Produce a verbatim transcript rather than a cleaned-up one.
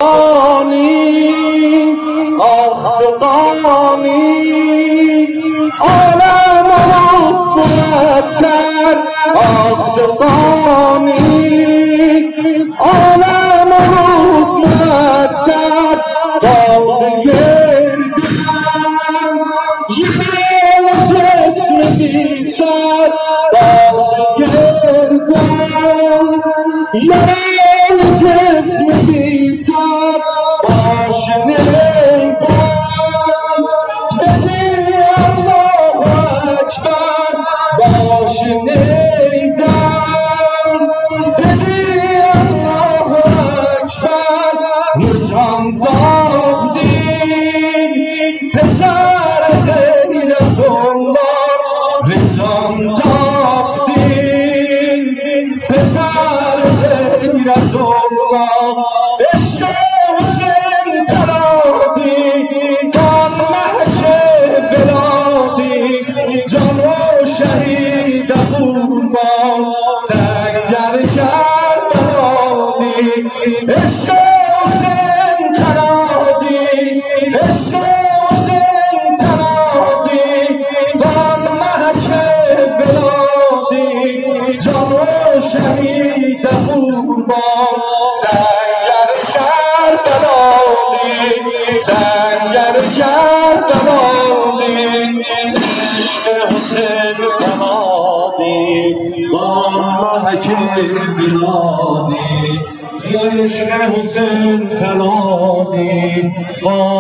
قانی آخ قانی عالم رو مرتر آخ قانی عالم رو مرتر داغ گردن یه جسم بی سر داغ گردن یه جسم بی سر باش نیدن بدی الله اکبر باش نیدن بدی الله اکبر نظام داغدی پسر غیرت الله نظام داغدی پسر غیرت الله عشق حسین ترادی کان مهج بلادی جان و شهید قربان سنگر کرد دادی عشق حسین ترادی عشق حسین ترادی کان مهج بلادی جان و شهید قربان سنگر کرد دادی سنگر کرد دادی عشق حسین ترادی کان مهج بلادی عشق حسین ترادی